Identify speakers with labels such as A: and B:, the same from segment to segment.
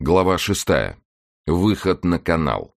A: Глава 6. Выход на канал.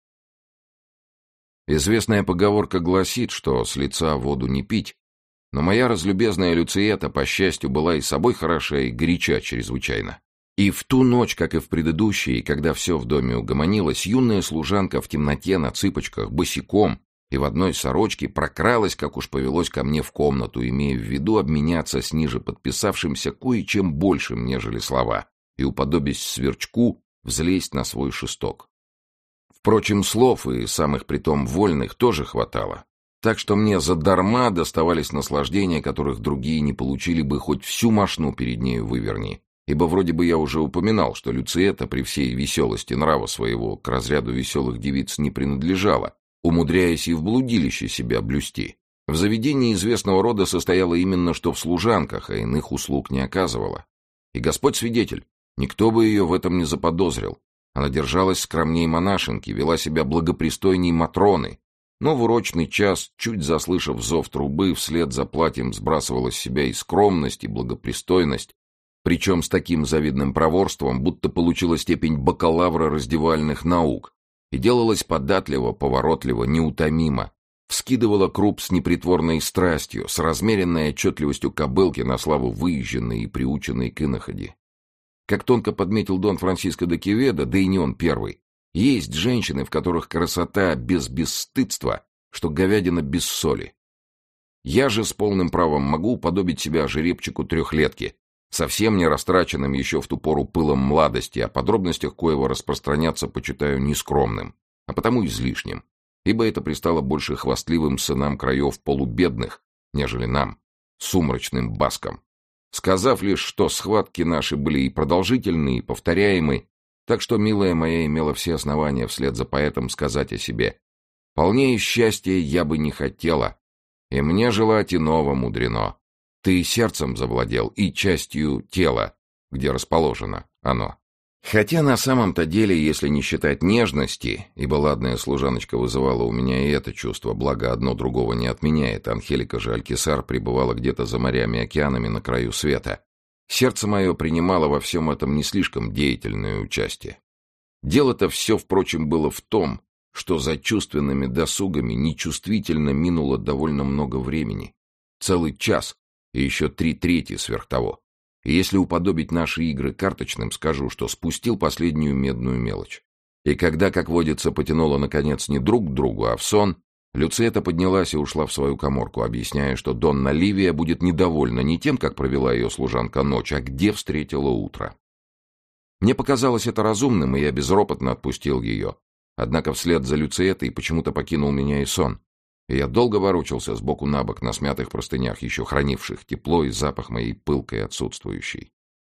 A: Известная поговорка гласит, что с лица воду не пить, но моя разлюбезная Люциета, по счастью, была и собой хороша, и горяча чрезвычайно. И в ту ночь, как и в предыдущие, когда все в доме угомонилось, юная служанка в темноте на цыпочках, босиком и в одной сорочке прокралась, как уж повелось, ко мне в комнату, имея в виду обменяться с ниже подписавшимся кое-чем большим, нежели слова, и, уподобясь сверчку, взлезть на свой шесток. Впрочем, слов, и самых притом вольных, тоже хватало. Так что мне задарма доставались наслаждения, которых другие не получили бы, хоть всю мошну перед нею выверни. Ибо вроде бы я уже упоминал, что Люциета при всей веселости нрава своего к разряду веселых девиц не принадлежала, умудряясь и в блудилище себя блюсти. В заведении известного рода состояла именно что в служанках, а иных услуг не оказывала. И Господь свидетель, никто бы ее в этом не заподозрил. Она держалась скромней монашенки, вела себя благопристойней матроны, но в урочный час, чуть заслышав зов трубы, вслед за платьем сбрасывала с себя и скромность, и благопристойность, причем с таким завидным проворством, будто получила степень бакалавра раздевальных наук, и делалась податливо, поворотливо, неутомимо, вскидывала круп с непритворной страстью, с размеренной отчетливостью кобылки на славу выезженной и приученной к иноходи. Как тонко подметил Дон Франсиско де Кеведо, да и не он первый, есть женщины, в которых красота без бесстыдства, что говядина без соли. Я же с полным правом могу уподобить себя жеребчику трехлетки, совсем не растраченным еще в ту пору пылом младости, о подробностях коего распространяться почитаю нескромным, а потому излишним, ибо это пристало больше хвастливым сынам краев полубедных, нежели нам, сумрачным баскам. Сказав лишь, что схватки наши были и продолжительные, и повторяемые, так что, милая моя, имела все основания вслед за поэтом сказать о себе: «Полнее счастья я бы не хотела, и мне желать иного мудрено. Ты и сердцем завладел, и частью тела, где расположено оно». Хотя на самом-то деле, если не считать нежности, ибо ладная служаночка вызывала у меня и это чувство, благо одно другого не отменяет, Анхелика же Алькисар пребывала где-то за морями и океанами на краю света, сердце мое принимало во всем этом не слишком деятельное участие. Дело-то все, впрочем, было в том, что за чувственными досугами нечувствительно минуло довольно много времени, целый час и еще 3/3 сверх того. И если уподобить наши игры карточным, скажу, что спустил последнюю медную мелочь. И когда, как водится, потянуло, наконец, не друг к другу, а в сон, Люциета поднялась и ушла в свою каморку, объясняя, что Донна Ливия будет недовольна не тем, как провела ее служанка ночь, а где встретила утро. Мне показалось это разумным, и я безропотно отпустил ее. Однако вслед за Люциетой почему-то покинул меня и сон. И я долго ворочался сбоку на бок на смятых простынях, еще хранивших тепло и запах моей пылкой отсутствующей.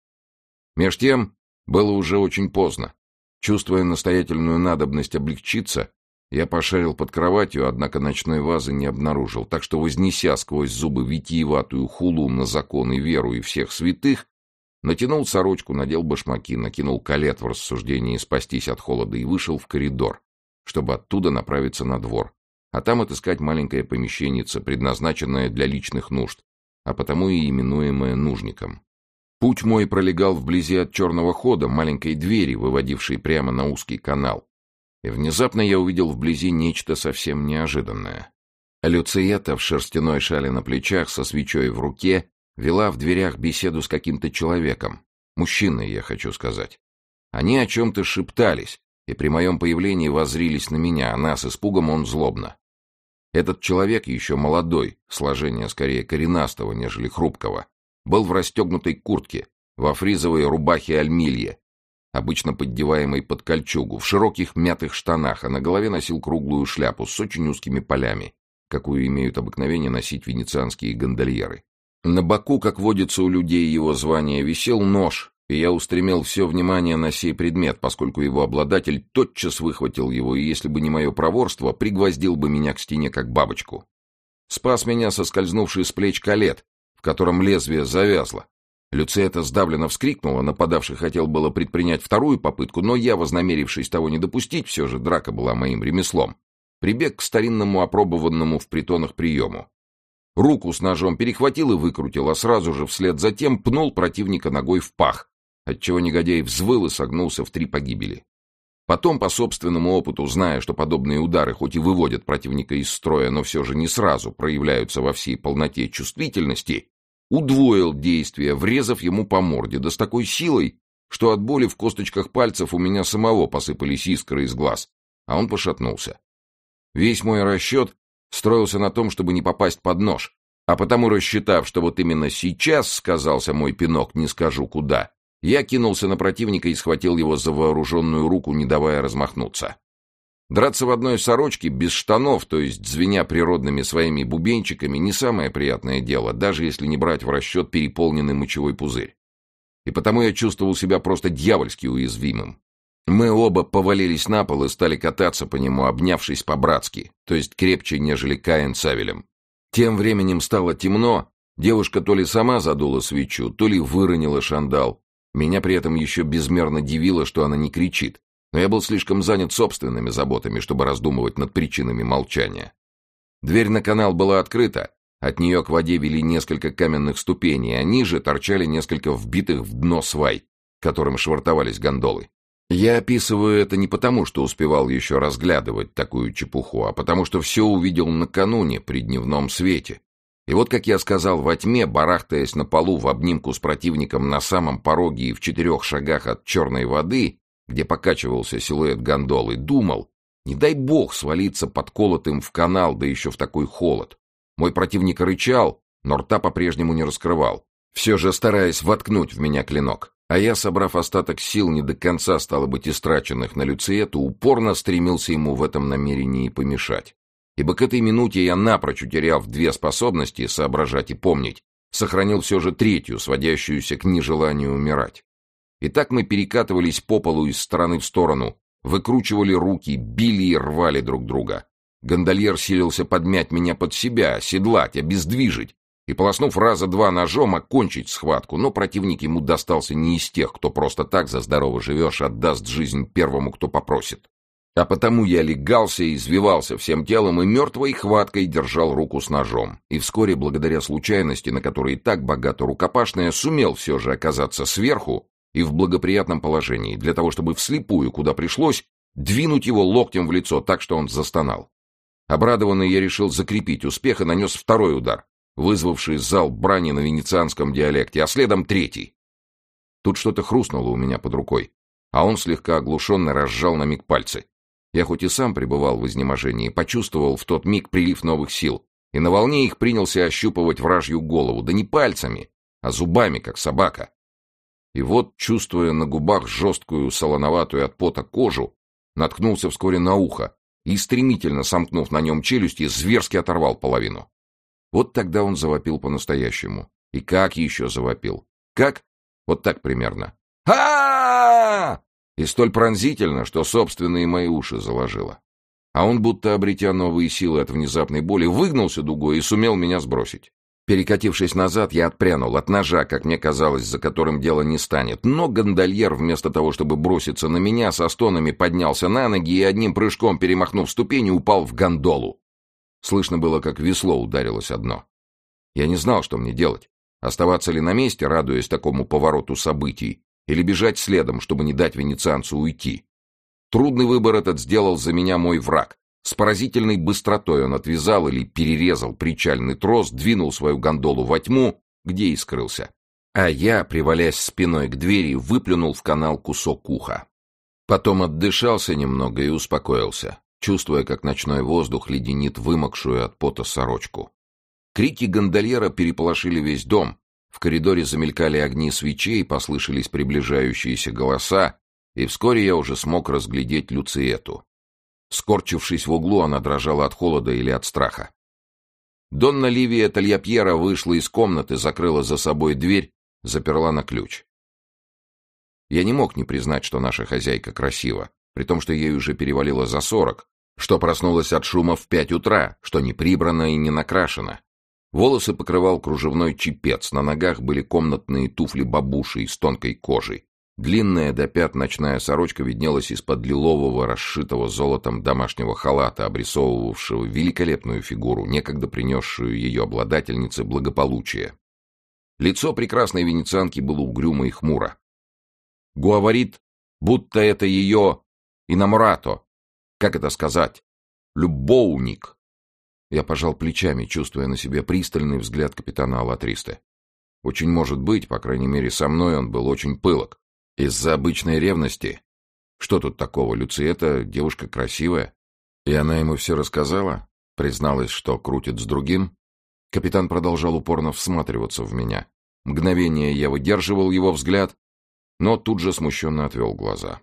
A: Меж тем было уже очень поздно. Чувствуя настоятельную надобность облегчиться, я пошарил под кроватью, однако ночной вазы не обнаружил, так что, вознеся сквозь зубы витиеватую хулу на закон и веру и всех святых, натянул сорочку, надел башмаки, накинул калет в рассуждении спастись от холода и вышел в коридор, чтобы оттуда направиться на двор, а там отыскать маленькое помещеннице, предназначенное для личных нужд, а потому и именуемое нужником. Путь мой пролегал вблизи от черного хода, маленькой двери, выводившей прямо на узкий канал. И внезапно я увидел вблизи нечто совсем неожиданное. Люциета в шерстяной шале на плечах, со свечой в руке, вела в дверях беседу с каким-то человеком. Мужчиной, я хочу сказать. Они о чем-то шептались, и при моем появлении воззрились на меня, она с испугом, он злобно. Этот человек, еще молодой, сложение скорее коренастого, нежели хрупкого, был в расстегнутой куртке, во фризовой рубахе альмилье, обычно поддеваемой под кольчугу, в широких мятых штанах, а на голове носил круглую шляпу с очень узкими полями, какую имеют обыкновение носить венецианские гондольеры. На боку, как водится у людей его звания, висел нож, и я устремил все внимание на сей предмет, поскольку его обладатель тотчас выхватил его, и если бы не мое проворство, пригвоздил бы меня к стене, как бабочку. Спас меня соскользнувший с плеч калет, в котором лезвие завязло. Люциета сдавленно вскрикнула, нападавший хотел было предпринять вторую попытку, но я, вознамерившись того не допустить, все же драка была моим ремеслом, прибег к старинному опробованному в притонах приему. Руку с ножом перехватил и выкрутил, а сразу же вслед за тем пнул противника ногой в пах, отчего негодяй взвыл и согнулся в 3 погибели. Потом, по собственному опыту, зная, что подобные удары хоть и выводят противника из строя, но все же не сразу проявляются во всей полноте чувствительности, удвоил действие, врезав ему по морде, да с такой силой, что от боли в косточках пальцев у меня самого посыпались искры из глаз, а он пошатнулся. Весь мой расчет строился на том, чтобы не попасть под нож, а потому, рассчитав, что вот именно сейчас сказался мой пинок «не скажу куда», я кинулся на противника и схватил его за вооруженную руку, не давая размахнуться. Драться в одной сорочке, без штанов, то есть звеня природными своими бубенчиками, не самое приятное дело, даже если не брать в расчет переполненный мочевой пузырь. И потому я чувствовал себя просто дьявольски уязвимым. Мы оба повалились на пол и стали кататься по нему, обнявшись по-братски, то есть крепче, нежели Каин с Авелем. Тем временем стало темно, девушка то ли сама задула свечу, то ли выронила шандал. Меня при этом еще безмерно дивило, что она не кричит, но я был слишком занят собственными заботами, чтобы раздумывать над причинами молчания. Дверь на канал была открыта, от нее к воде вели несколько каменных ступеней, а ниже торчали несколько вбитых в дно свай, которым швартовались гондолы. Я описываю это не потому, что успевал еще разглядывать такую чепуху, а потому что все увидел накануне при дневном свете. И вот, как я сказал, во тьме, барахтаясь на полу в обнимку с противником на самом пороге и в 4 шагах от черной воды, где покачивался силуэт гондолы, думал, не дай бог свалиться подколотым в канал, да еще в такой холод. Мой противник рычал, но рта по-прежнему не раскрывал, все же стараясь воткнуть в меня клинок. А я, собрав остаток сил, не до конца, стало быть, истраченных на Люциэту, упорно стремился ему в этом намерении помешать. Ибо к этой минуте я, напрочь утеряв 2 способности — соображать и помнить, сохранил все же 3-ю, сводящуюся к нежеланию умирать. И так мы перекатывались по полу из стороны в сторону, выкручивали руки, били и рвали друг друга. Гондольер силился подмять меня под себя, оседлать, обездвижить и, полоснув раза 2 ножом, окончить схватку, но противник ему достался не из тех, кто просто так за здорово живешь отдаст жизнь первому, кто попросит. А потому я легался и извивался всем телом и мертвой хваткой держал руку с ножом. И вскоре, благодаря случайности, на которой и так богата рукопашная, сумел все же оказаться сверху и в благоприятном положении, для того, чтобы вслепую, куда пришлось, двинуть его локтем в лицо так, что он застонал. Обрадованный, я решил закрепить успех и нанес 2-й удар, вызвавший залп брани на венецианском диалекте, а следом 3-й. Тут что-то хрустнуло у меня под рукой, а он, слегка оглушенно, разжал на миг пальцы. Я хоть и сам пребывал в изнеможении, почувствовал в тот миг прилив новых сил, и на волне их принялся ощупывать вражью голову, да не пальцами, а зубами, как собака. И вот, чувствуя на губах жесткую, солоноватую от пота кожу, наткнулся вскоре на ухо и, стремительно сомкнув на нем челюсти, зверски оторвал половину. Вот тогда он завопил по-настоящему. И как еще завопил? Как? Вот так примерно. «А-а-а!» И столь пронзительно, что собственные мои уши заложило. А он, будто обретя новые силы от внезапной боли, выгнулся дугой и сумел меня сбросить. Перекатившись назад, я отпрянул от ножа, как мне казалось, за которым дело не станет. Но гондольер, вместо того, чтобы броситься на меня, со стонами поднялся на ноги и, одним прыжком перемахнув ступени, упал в гондолу. Слышно было, как весло ударилось о дно. Я не знал, что мне делать. Оставаться ли на месте, радуясь такому повороту событий, или бежать следом, чтобы не дать венецианцу уйти. Трудный выбор этот сделал за меня мой враг. С поразительной быстротой он отвязал или перерезал причальный трос, двинул свою гондолу во тьму, где и скрылся. А я, привалясь спиной к двери, выплюнул в канал кусок уха. Потом отдышался немного и успокоился, чувствуя, как ночной воздух леденит вымокшую от пота сорочку. Крики гондольера переполошили весь дом. В коридоре замелькали огни свечей, послышались приближающиеся голоса, и вскоре я уже смог разглядеть Люциэту. Скорчившись в углу, она дрожала от холода или от страха. Донна Ливия Тальяпьера вышла из комнаты, закрыла за собой дверь, заперла на ключ. Я не мог не признать, что наша хозяйка красива, при том, что ей уже перевалило за 40, что проснулась от шума в 5 утра, что не прибрана и не накрашена. Волосы покрывал кружевной чепец, на ногах были комнатные туфли-бабуши из тонкой кожи. Длинная до пят ночная сорочка виднелась из-под лилового, расшитого золотом домашнего халата, обрисовывавшего великолепную фигуру, некогда принесшую ее обладательнице благополучие. Лицо прекрасной венецианки было угрюмо и хмуро. Говорит, будто это ее инаморато. Как это сказать? Любовник. Я пожал плечами, чувствуя на себе пристальный взгляд капитана Алатристе. Очень может быть, по крайней мере, со мной он был очень пылок. Из-за обычной ревности. Что тут такого? Люциэта девушка красивая. И она ему все рассказала? Призналась, что крутит с другим? Капитан продолжал упорно всматриваться в меня. Мгновение я выдерживал его взгляд, но тут же смущенно отвел глаза.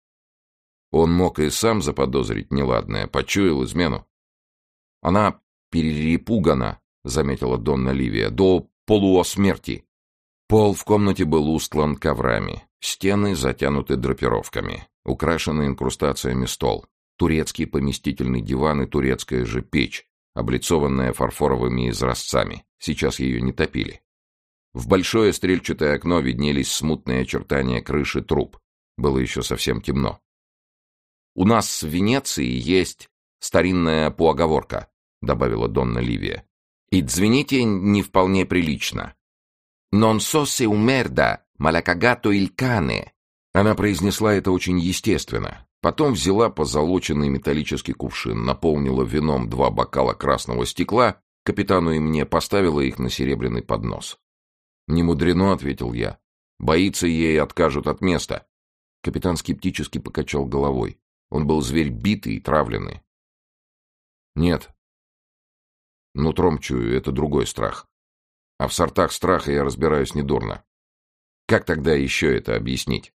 A: Он мог и сам заподозрить неладное, почуял измену. Она перепугана, заметила Донна Ливия, до полусмерти. Пол в комнате был устлан коврами, стены затянуты драпировками, украшенный инкрустациями стол, турецкий поместительный диван и турецкая же печь, облицованная фарфоровыми изразцами. Сейчас ее не топили. В большое стрельчатое окно виднелись смутные очертания крыши труб. Было еще совсем темно. «У нас в Венеции есть старинная поговорка», — добавила Донна Ливия. «И звените не вполне прилично. Non so se un merda, ma l'ha cagato il cane». Она произнесла это очень естественно. Потом взяла позолоченный металлический кувшин, наполнила вином 2 бокала красного стекла, капитану и мне поставила их на серебряный поднос. «Не мудрено», — ответил я. «Боится, ей откажут от места». Капитан скептически покачал головой. Он был зверь битый и травленный. «Нет. Нутром чую, это другой страх. А в сортах страха я разбираюсь недурно. Как тогда еще это объяснить?»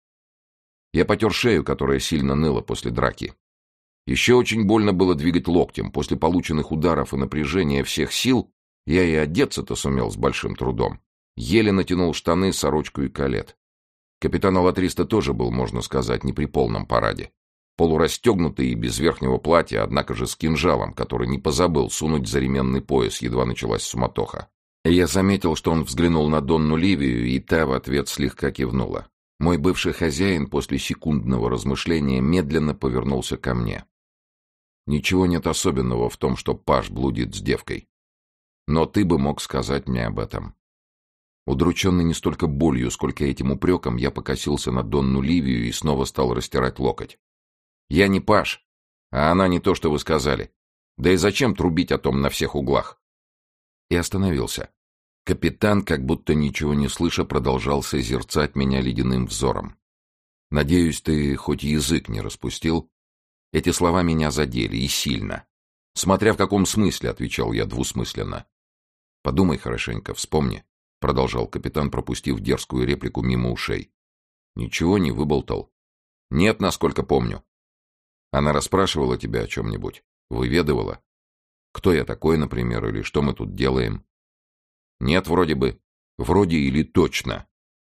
A: Я потер шею, которая сильно ныла после драки. Еще очень больно было двигать локтем. После полученных ударов и напряжения всех сил я и одеться-то сумел с большим трудом. Еле натянул штаны, сорочку и калет. Капитан Алатриста тоже был, можно сказать, не при полном параде. Полурастегнутый и без верхнего платья, однако же с кинжалом, который не позабыл сунуть за ременный пояс, едва началась суматоха. Я заметил, что он взглянул на Донну Ливию, и та в ответ слегка кивнула. Мой бывший хозяин после секундного размышления медленно повернулся ко мне. «Ничего нет особенного в том, что паж блудит с девкой. Но ты бы мог сказать мне об этом». Удрученный не столько болью, сколько этим упреком, я покосился на Донну Ливию и снова стал растирать локоть. «Я не паж, а она не то, что вы сказали. Да и зачем трубить о том на всех углах?» И остановился. Капитан, как будто ничего не слыша, продолжал созерцать меня ледяным взором. «Надеюсь, ты хоть язык не распустил?» Эти слова меня задели, и сильно. «Смотря в каком смысле», — отвечал я двусмысленно. «Подумай хорошенько, вспомни», — продолжал капитан, пропустив дерзкую реплику мимо ушей. «Ничего не выболтал?» «Нет, насколько помню». «Она расспрашивала тебя о чем-нибудь? Выведывала? Кто я такой, например, или что мы тут делаем?» «Нет, вроде бы. Вроде или точно».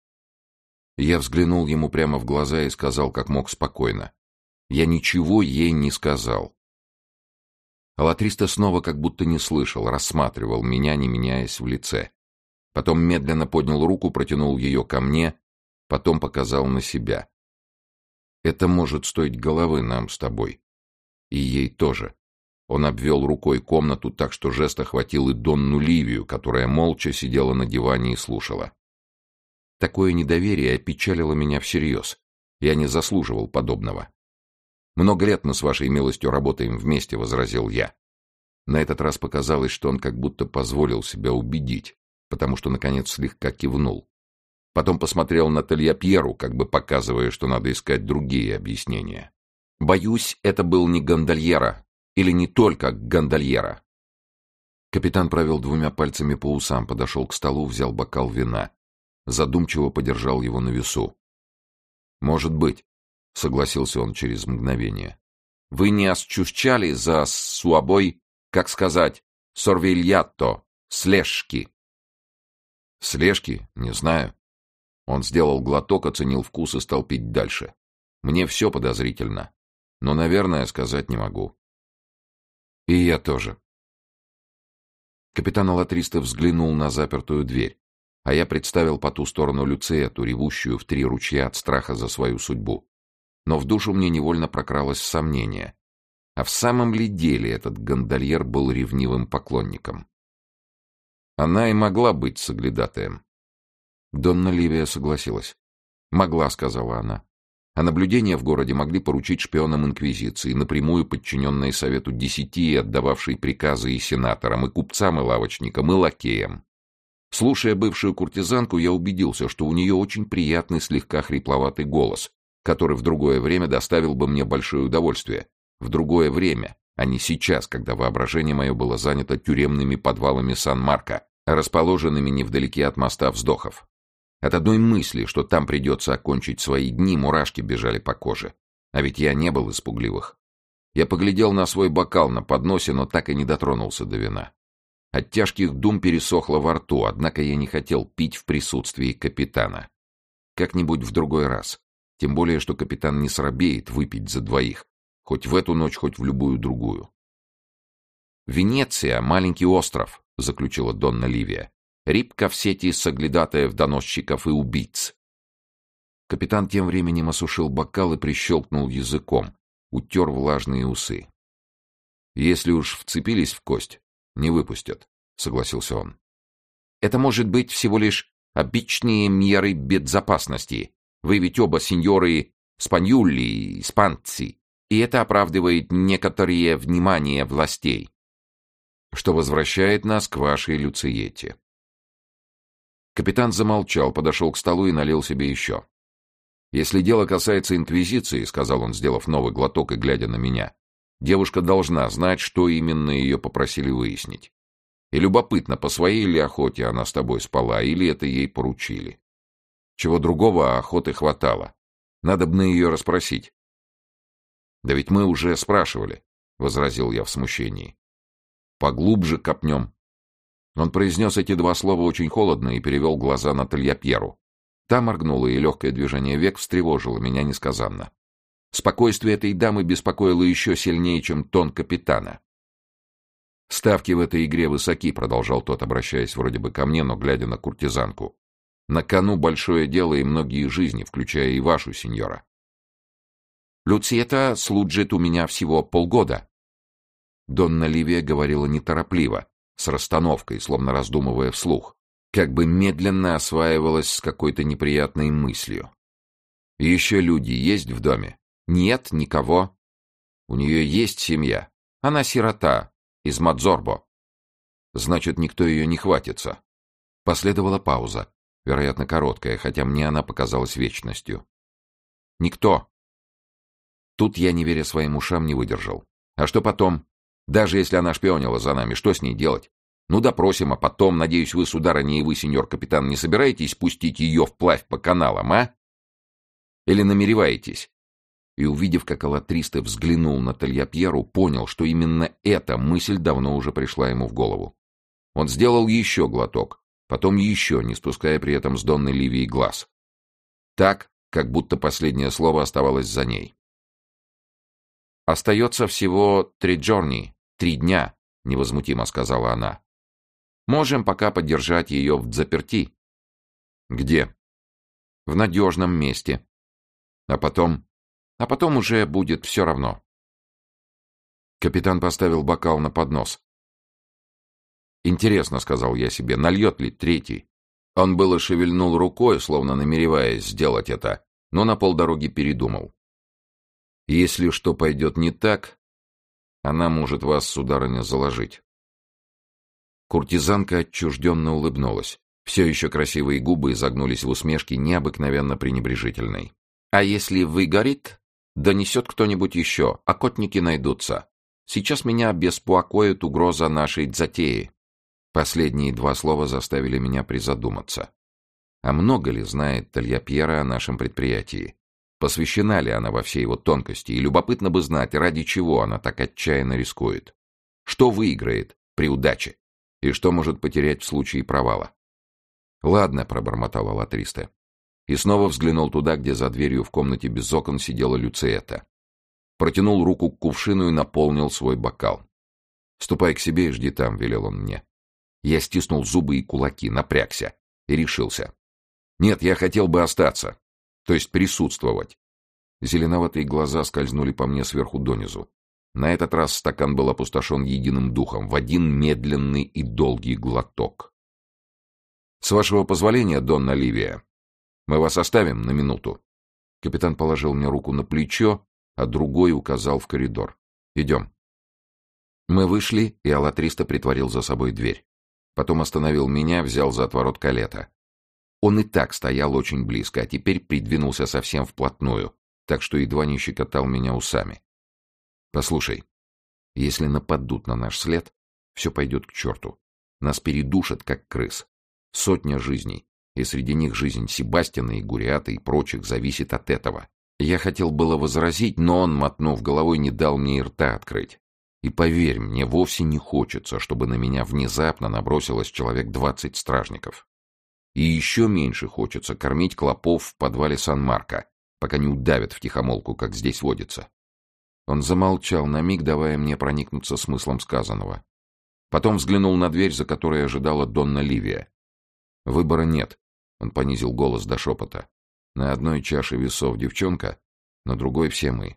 A: Я взглянул ему прямо в глаза и сказал как мог спокойно. «Я ничего ей не сказал». Алатриста снова как будто не слышал, рассматривал меня, не меняясь в лице. Потом медленно поднял руку, протянул ее ко мне, потом показал на себя. «Это может стоить головы нам с тобой. И ей тоже». Он обвел рукой комнату так, что жест охватил и Донну Ливию, которая молча сидела на диване и слушала. Такое недоверие опечалило меня всерьез. Я не заслуживал подобного. «Много лет мы с вашей милостью работаем вместе», — возразил я. На этот раз показалось, что он как будто позволил себя убедить, потому что, наконец, слегка кивнул. Потом посмотрел на Тельяпьеру, как бы показывая, что надо искать другие объяснения. «Боюсь, это был не гондольера. Или не только гондольера». Капитан провел 2 пальцами по усам, подошел к столу, взял бокал вина. Задумчиво подержал его на весу. «Может быть», — согласился он через мгновение. «Вы не осчущали за суабой, как сказать, сорвильятто, слежки?» «Слежки? Не знаю». Он сделал глоток, оценил вкус и стал пить дальше. «Мне все подозрительно, но, наверное, сказать не могу». «И я тоже». Капитан Алатриста взглянул на запертую дверь, а я представил по ту сторону Люциэту, ревущую в 3 ручья от страха за свою судьбу. Но в душу мне невольно прокралось сомнение. А в самом ли деле этот гондольер был ревнивым поклонником? Она и могла быть соглядатаем. Донна Ливия согласилась. «Могла», — сказала она. А наблюдение в городе могли поручить шпионам Инквизиции, напрямую подчиненные Совету Десяти и отдававшие приказы и сенаторам, и купцам, и лавочникам, и лакеям. Слушая бывшую куртизанку, я убедился, что у нее очень приятный, слегка хрипловатый голос, который в другое время доставил бы мне большое удовольствие. В другое время, а не сейчас, когда воображение мое было занято тюремными подвалами Сан-Марко, расположенными невдалеке от моста вздохов. От одной мысли, что там придется окончить свои дни, мурашки бежали по коже. А ведь я не был из пугливых. Я поглядел на свой бокал на подносе, но так и не дотронулся до вина. От тяжких дум пересохло во рту, однако я не хотел пить в присутствии капитана. Как-нибудь в другой раз. Тем более, что капитан не срабеет выпить за двоих. Хоть в эту ночь, хоть в любую другую. «Венеция — маленький остров», — заключила Донна Ливия. «Рыбка в сети соглядатаев, доносчиков и убийц». Капитан тем временем осушил бокал и прищелкнул языком, утер влажные усы. «Если уж вцепились в кость, не выпустят», — согласился он. «Это может быть всего лишь обычные меры безопасности. Вы ведь оба сеньоры Спаньюли и Спанци, и это оправдывает некоторое внимание властей. Что возвращает нас к вашей Люциете». Капитан замолчал, подошел к столу и налил себе еще. «Если дело касается Инквизиции, — сказал он, сделав новый глоток и глядя на меня, — девушка должна знать, что именно ее попросили выяснить. И любопытно, по своей ли охоте она с тобой спала, или это ей поручили. Чего другого, охоты хватало. Надо бы на ее расспросить». «Да ведь мы уже спрашивали», — возразил я в смущении. «Поглубже копнем». Он произнес эти два слова очень холодно и перевел глаза на Тельяпьеру. Та моргнула, и легкое движение век встревожило меня несказанно. Спокойствие этой дамы беспокоило еще сильнее, чем тон капитана. «Ставки в этой игре высоки», — продолжал тот, обращаясь вроде бы ко мне, но глядя на куртизанку. «На кону большое дело и многие жизни, включая и вашу, сеньора». «Люциета служит у меня всего полгода». Донна Ливия говорила неторопливо, с расстановкой, словно раздумывая вслух, как бы медленно осваивалась с какой-то неприятной мыслью. «Еще люди есть в доме?» «Нет, никого». «У нее есть семья?» «Она сирота, из Мадзорбо». «Значит, никто ее не хватится». Последовала пауза, вероятно, короткая, хотя мне она показалась вечностью. «Никто». Тут я, не веря своим ушам, не выдержал. «А что потом? Даже если она шпионила за нами, что с ней делать? Ну, допросим, а потом, надеюсь, вы, сударыня, и вы, сеньор-капитан, не собираетесь пустить ее вплавь по каналам, а? Или намереваетесь?» И, увидев, как Алатристе взглянул на Тельяпьеру, понял, что именно эта мысль давно уже пришла ему в голову. Он сделал еще глоток, потом еще, не спуская при этом с Донны Ливии глаз. Так, как будто последнее слово оставалось за ней. «Остается всего 3 джорни, 3 дня», — невозмутимо сказала она. «Можем пока подержать ее взаперти». «Где?» «В надежном месте». «А потом?» «А потом уже будет все равно». Капитан поставил бокал на поднос. «Интересно, — сказал я себе, — нальет ли третий?» Он было шевельнул рукой, словно намереваясь сделать это, но на полдороги передумал. «Если что пойдет не так, она может вас, сударыня, заложить». Куртизанка отчужденно улыбнулась. Все еще красивые губы изогнулись в усмешке необыкновенно пренебрежительной. «А если выгорит, донесет кто-нибудь еще, охотники найдутся. Сейчас меня беспокоит угроза нашей затеи». Последние 2 слова заставили меня призадуматься. А много ли знает Тельяпьера о нашем предприятии? Посвящена ли она во все его тонкости, и любопытно бы знать, ради чего она так отчаянно рискует. Что выиграет при удаче, и что может потерять в случае провала. «Ладно», — пробормотал Алатристе. И снова взглянул туда, где за дверью в комнате без окон сидела Люциета. Протянул руку к кувшину и наполнил свой бокал. «Ступай к себе и жди там», — велел он мне. Я стиснул зубы и кулаки, напрягся и решился. «Нет, я хотел бы остаться. То есть присутствовать». Зеленоватые глаза скользнули по мне сверху донизу. На этот раз стакан был опустошен единым духом, в один медленный и долгий глоток. «С вашего позволения, Донна Ливия, Мы вас оставим на минуту». Капитан положил мне руку на плечо, а другой указал в коридор. «Идем». Мы вышли, и Алатристо притворил за собой дверь. Потом остановил меня, взял за отворот калета. Он и так стоял очень близко, а теперь придвинулся совсем вплотную, так что едва не щекотал меня усами. «Послушай, если нападут на наш след, все пойдет к черту. Нас передушат, как крыс. 100 жизней, и среди них жизнь Себастьяна и Гуриата и прочих зависит от этого». Я хотел было возразить, но он, мотнув головой, не дал мне и рта открыть. И поверь, мне вовсе не хочется, чтобы на меня внезапно набросилось человек 20 стражников. И еще меньше хочется кормить клопов в подвале Сан-Марко, пока не удавят втихомолку, как здесь водится. Он замолчал на миг, давая мне проникнуться смыслом сказанного. Потом взглянул на дверь, за которой ожидала Донна Ливия. «Выбора нет», — он понизил голос до шепота. «На одной чаше весов девчонка, на другой все мы».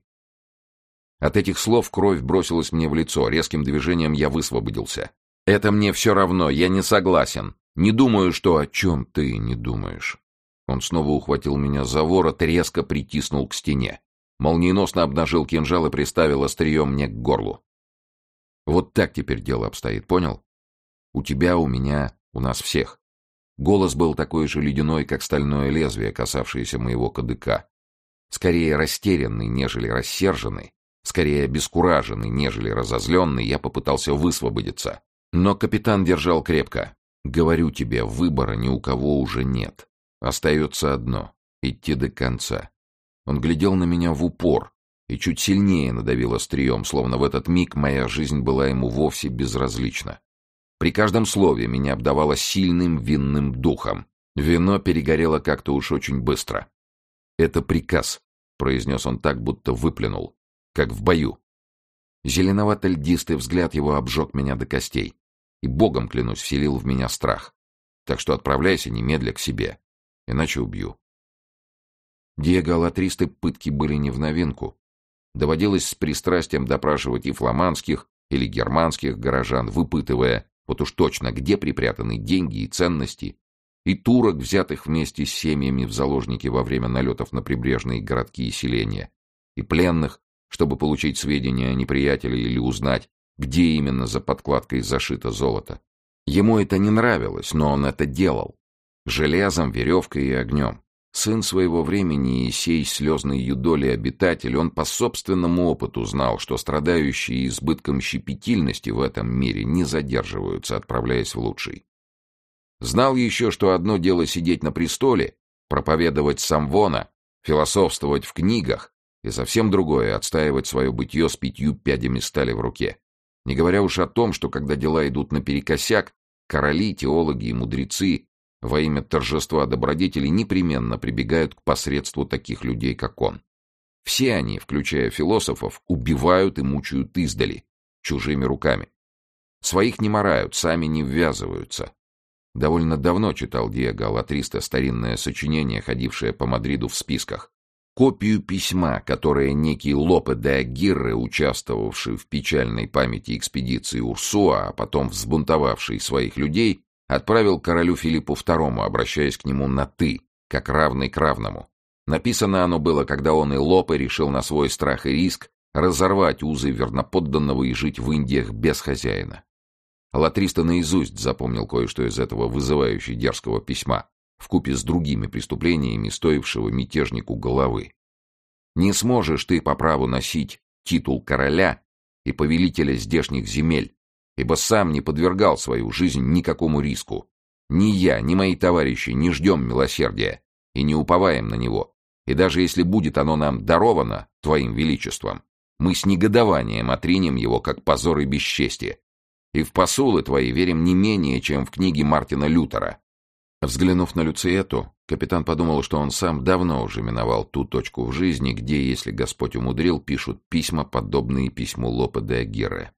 A: От этих слов кровь бросилась мне в лицо, резким движением я высвободился. «Это мне все равно, я не согласен. Не думаю, что...» «О чем ты не думаешь?» Он снова ухватил меня за ворот и резко притиснул к стене. Молниеносно обнажил кинжал и приставил острие мне к горлу. «Вот так теперь дело обстоит, понял? У тебя, у меня, у нас всех». Голос был такой же ледяной, как стальное лезвие, касавшееся моего кадыка. Скорее растерянный, нежели рассерженный, скорее обескураженный, нежели разозленный, я попытался высвободиться. Но капитан держал крепко. «Говорю тебе, выбора ни у кого уже нет. Остается одно — идти до конца». Он глядел на меня в упор и чуть сильнее надавил острием, словно в этот миг моя жизнь была ему вовсе безразлична. При каждом слове меня обдавало сильным винным духом. Вино перегорело как-то уж очень быстро. «Это приказ», — произнес он так, будто выплюнул, как в бою. Зеленовато-льдистый взгляд его обжег меня до костей и, богом клянусь, вселил в меня страх. Так что отправляйся немедля к себе, иначе убью. Диего Алатристо пытки были не в новинку. Доводилось с пристрастием допрашивать и фламандских, или германских горожан, выпытывая, вот уж точно, где припрятаны деньги и ценности, и турок, взятых вместе с семьями в заложники во время налетов на прибрежные городки и селения, и пленных, чтобы получить сведения о неприятеле или узнать, где именно за подкладкой зашито золото. Ему это не нравилось, но он это делал. Железом, веревкой и огнем. Сын своего времени и сей слезный юдоли обитатель, он по собственному опыту знал, что страдающие избытком щепетильности в этом мире не задерживаются, отправляясь в лучший. Знал еще, что одно дело сидеть на престоле, проповедовать самвона, философствовать в книгах, и совсем другое — отстаивать свое бытие с 5 пядями стали в руке. Не говоря уж о том, что когда дела идут наперекосяк, короли, теологи и мудрецы во имя торжества добродетели непременно прибегают к посредству таких людей, как он. Все они, включая философов, убивают и мучают издали, чужими руками. Своих не марают, сами не ввязываются. Довольно давно читал Диего Алатристо старинное сочинение, ходившее по Мадриду в списках. Копию письма, которое некий Лопе де Агирре, участвовавший в печальной памяти экспедиции Урсуа, а потом взбунтовавший своих людей, отправил королю Филиппу II, обращаясь к нему на «ты», как равный к равному. Написано оно было, когда он и Лопе решил на свой страх и риск разорвать узы верноподданного и жить в Индиях без хозяина. Алатристо наизусть запомнил кое-что из этого вызывающе дерзкого письма, вкупе с другими преступлениями, стоившего мятежнику головы. «Не сможешь ты по праву носить титул короля и повелителя здешних земель, ибо сам не подвергал свою жизнь никакому риску. Ни я, ни мои товарищи не ждем милосердия и не уповаем на него, и даже если будет оно нам даровано твоим величеством, мы с негодованием отринем его как позор и бесчестие, и в посулы твои верим не менее, чем в книги Мартина Лютера». Взглянув на Люциету, капитан подумал, что он сам давно уже миновал ту точку в жизни, где, если Господь умудрил, пишут письма, подобные письму Лопе де Агирре.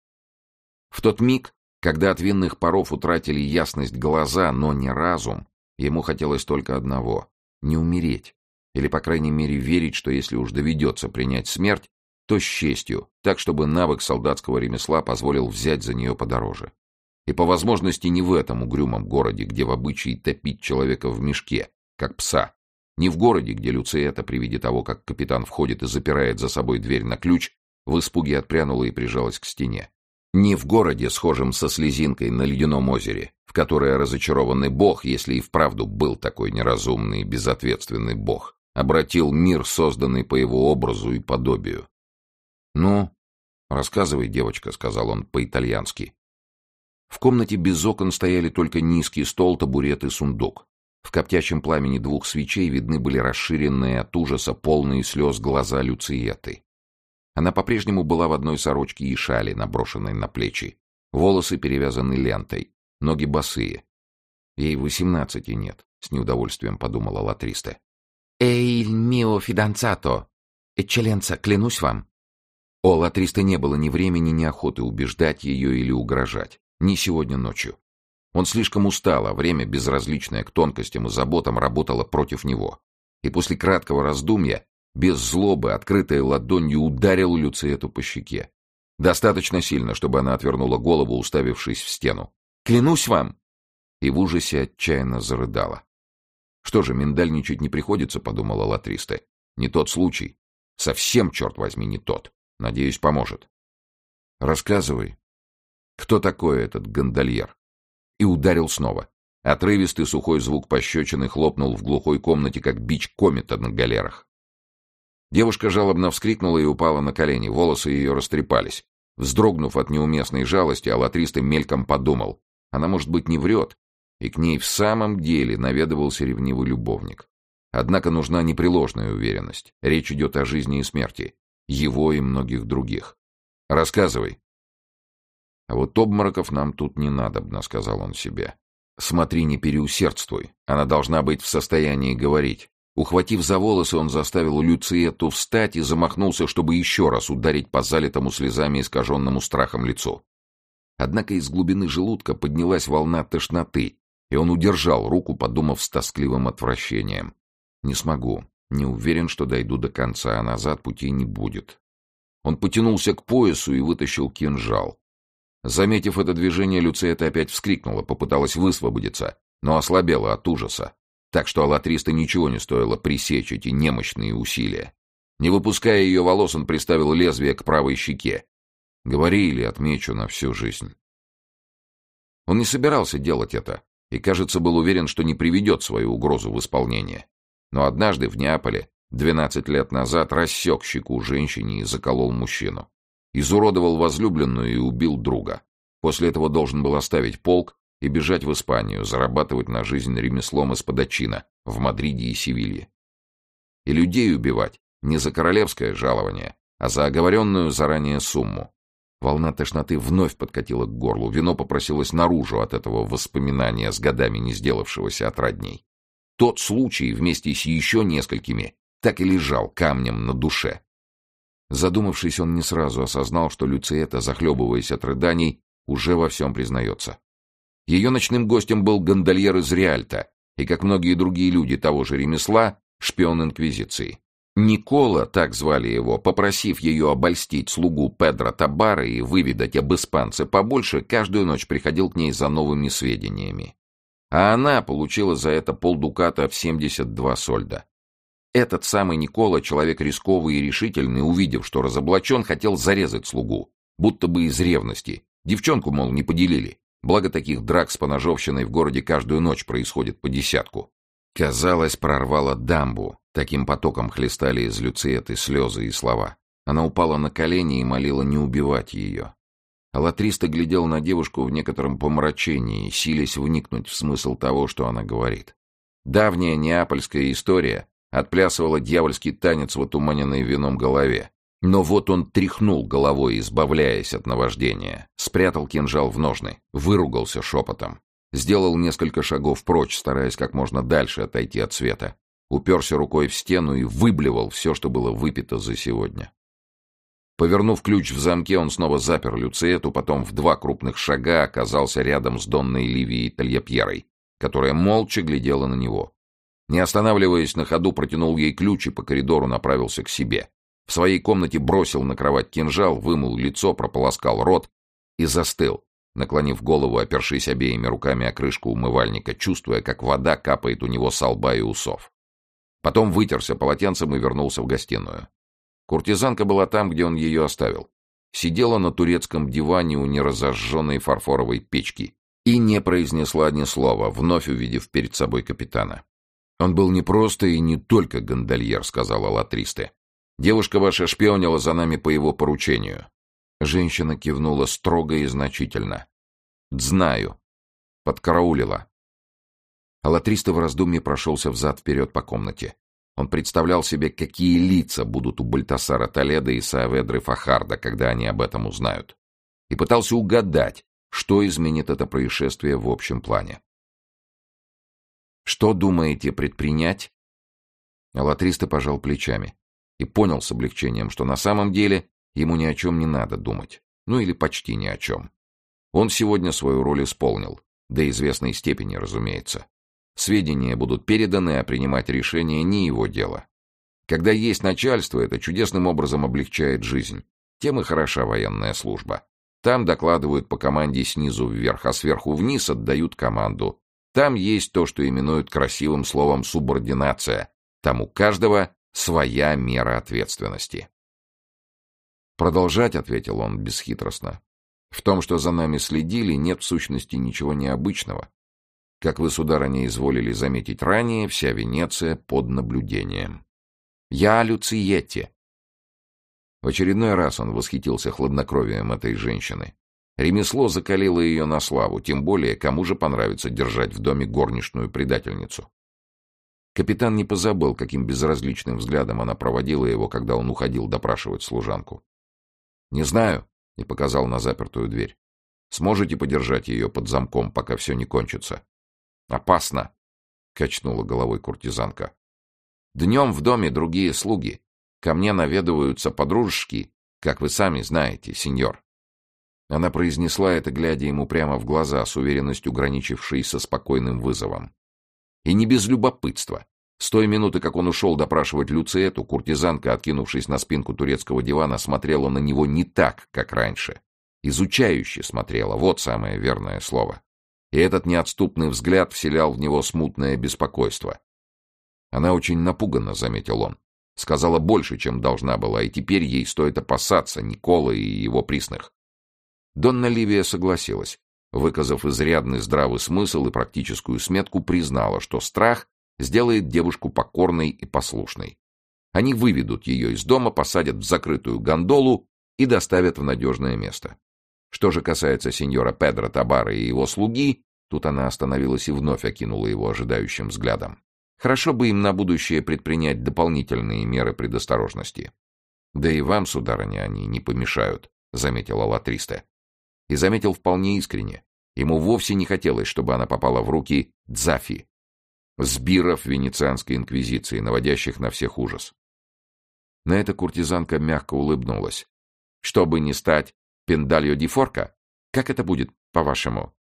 A: В тот миг, когда от винных паров утратили ясность глаза, но не разум, ему хотелось только одного — не умереть, или, по крайней мере, верить, что если уж доведется принять смерть, то с честью, так, чтобы навык солдатского ремесла позволил взять за нее подороже. И по возможности не в этом угрюмом городе, где в обычае топить человека в мешке, как пса, Не в городе, где Люциэта при виде того, как капитан входит и запирает за собой дверь на ключ, в испуге отпрянула и прижалась к стене. Не в городе, схожем со слезинкой на ледяном озере, в которое разочарованный бог, если и вправду был такой неразумный и безответственный бог, обратил мир, созданный по его образу и подобию. «Ну, рассказывай, девочка», — сказал он по-итальянски. В комнате без окон стояли только низкий стол, табурет и сундук. В коптящем пламени 2 свечей видны были расширенные от ужаса, полные слез глаза Люциеты. Она по-прежнему была в одной сорочке и шали, наброшенной на плечи. Волосы перевязаны лентой, ноги босые. Ей 18 нет, с неудовольствием подумала Латриста. «Эль мио фиданцато! Экчелленца, клянусь вам!» У Латристы не было ни времени, ни охоты убеждать ее или угрожать. Ни сегодня ночью. Он слишком устал, а время, безразличное к тонкостям и заботам, работало против него. И после краткого раздумья, без злобы, открытой ладонью ударил Люциету по щеке. Достаточно сильно, чтобы она отвернула голову, уставившись в стену. «Клянусь вам!» И в ужасе отчаянно зарыдала. «Что же, миндальничать не приходится», — подумала Латриста. «Не тот случай. Совсем, черт возьми, не тот. Надеюсь, поможет». «Рассказывай, кто такой этот гондольер?» И ударил снова. Отрывистый сухой звук пощечины хлопнул в глухой комнате, как бич комета на галерах. Девушка жалобно вскрикнула и упала на колени, волосы ее растрепались. Вздрогнув от неуместной жалости, Алатриста мельком подумал, она, может быть, не врет, и к ней в самом деле наведывался ревнивый любовник. Однако нужна непреложная уверенность. Речь идет о жизни и смерти. Его и многих других. «Рассказывай». «А вот обмороков нам тут не надобно», — сказал он себе. «Смотри, не переусердствуй. Она должна быть в состоянии говорить». Ухватив за волосы, он заставил Люциету встать и замахнулся, чтобы еще раз ударить по залитому слезами искаженному страхом лицу. Однако из глубины желудка поднялась волна тошноты, и он удержал руку, подумав с тоскливым отвращением. «Не смогу. Не уверен, что дойду до конца, а назад пути не будет». Он потянулся к поясу и вытащил кинжал. Заметив это движение, Люциета опять вскрикнула, попыталась высвободиться, но ослабела от ужаса. Так что Алатриста ничего не стоило пресечь эти немощные усилия. Не выпуская ее волос, он приставил лезвие к правой щеке. «Говори или отмечу на всю жизнь». Он не собирался делать это и, кажется, был уверен, что не приведет свою угрозу в исполнение. Но однажды в Неаполе, 12 лет назад, рассек щеку женщине и заколол мужчину. Изуродовал возлюбленную и убил друга. После этого должен был оставить полк и бежать в Испанию, зарабатывать на жизнь ремеслом эспадачина в Мадриде и Севилье. И людей убивать не за королевское жалование, а за оговоренную заранее сумму. Волна тошноты вновь подкатила к горлу, вино попросилось наружу от этого воспоминания, с годами не сделавшегося отрадней. Тот случай вместе с еще несколькими так и лежал камнем на душе. Задумавшись, он не сразу осознал, что Люциета, захлебываясь от рыданий, уже во всем признается. Ее ночным гостем был гондольер из Риальто, и, как многие другие люди того же ремесла, шпион Инквизиции. Никола, так звали его, попросив ее обольстить слугу Педро Табара и выведать об испанце побольше, каждую ночь приходил к ней за новыми сведениями. А она получила за это полдуката в 72 сольда. Этот самый Никола, человек рисковый и решительный, увидев, что разоблачен, хотел зарезать слугу, будто бы из ревности. Девчонку, мол, не поделили. Благо таких драк с поножовщиной в городе каждую ночь происходит по десятку. Казалось, прорвало дамбу. Таким потоком хлестали из Люциеты слезы и слова. Она упала на колени и молила не убивать ее. Алатриста глядел на девушку в некотором помрачении, силясь вникнуть в смысл того, что она говорит. Давняя неапольская история отплясывала дьявольский танец в отуманенной вином голове. Но вот он тряхнул головой, избавляясь от наваждения, спрятал кинжал в ножны, выругался шепотом, сделал несколько шагов прочь, стараясь как можно дальше отойти от света, уперся рукой в стену и выблевал все, что было выпито за сегодня. Повернув ключ в замке, он снова запер Люциету, потом в 2 крупных шага оказался рядом с Донной Ливией Тальяпьерой, которая молча глядела на него. Не останавливаясь на ходу, протянул ей ключ и по коридору направился к себе. В своей комнате бросил на кровать кинжал, вымыл лицо, прополоскал рот и застыл, наклонив голову, опершись обеими руками о крышку умывальника, чувствуя, как вода капает у него со лба и усов. Потом вытерся полотенцем и вернулся в гостиную. Куртизанка была там, где он ее оставил. Сидела на турецком диване у неразожженной фарфоровой печки и не произнесла ни слова, вновь увидев перед собой капитана. «Он был не просто и не только гондольер», — сказала Латристе. «Девушка ваша шпионила за нами по его поручению». Женщина кивнула строго и значительно. «Знаю. Подкараулила». Латристе в раздумье прошелся взад-вперед по комнате. Он представлял себе, какие лица будут у Бальтасара Толедо и Сааведры Фахарда, когда они об этом узнают. И пытался угадать, что изменит это происшествие в общем плане. «Что думаете предпринять?» Латристе пожал плечами и понял с облегчением, что на самом деле ему ни о чем не надо думать. Ну или почти ни о чем. Он сегодня свою роль исполнил, до известной степени, разумеется. Сведения будут переданы, а принимать решение не его дело. Когда есть начальство, это чудесным образом облегчает жизнь. Тем и хороша военная служба. Там докладывают по команде снизу вверх, а сверху вниз отдают команду. Там есть то, что именуют красивым словом субординация. Там у каждого своя мера ответственности. «Продолжать», — ответил он бесхитростно. «В том, что за нами следили, нет в сущности ничего необычного. Как вы, сударыня, изволили заметить ранее, вся Венеция под наблюдением. Я о Люциетте». В очередной раз он восхитился хладнокровием этой женщины. Ремесло закалило ее на славу, тем более, кому же понравится держать в доме горничную предательницу. Капитан не позабыл, каким безразличным взглядом она проводила его, когда он уходил допрашивать служанку. «Не знаю», — и показал на запертую дверь. «Сможете подержать ее под замком, пока все не кончится?» «Опасно», — качнула головой куртизанка. «Днем в доме другие слуги. Ко мне наведываются подружки, как вы сами знаете, сеньор». Она произнесла это, глядя ему прямо в глаза, с уверенностью граничившей со спокойным вызовом. И не без любопытства. С той минуты, как он ушел допрашивать Люциетту, куртизанка, откинувшись на спинку турецкого дивана, смотрела на него не так, как раньше. Изучающе смотрела, вот самое верное слово. И этот неотступный взгляд вселял в него смутное беспокойство. Она очень напугана, заметил он. Сказала больше, чем должна была, и теперь ей стоит опасаться Николы и его присных. Донна Ливия согласилась, выказав изрядный здравый смысл и практическую сметку, признала, что страх сделает девушку покорной и послушной. Они выведут ее из дома, посадят в закрытую гондолу и доставят в надежное место. Что же касается сеньора Педро Табара и его слуги, тут она остановилась и вновь окинула его ожидающим взглядом. Хорошо бы им на будущее предпринять дополнительные меры предосторожности. Да и вам, сударыня, они не помешают, заметила Латристе. И заметил вполне искренне. Ему вовсе не хотелось, чтобы она попала в руки Дзафи, сбиров венецианской инквизиции, наводящих на всех ужас. На это куртизанка мягко улыбнулась. Чтобы не стать пендальо ди форка, как это будет, по-вашему?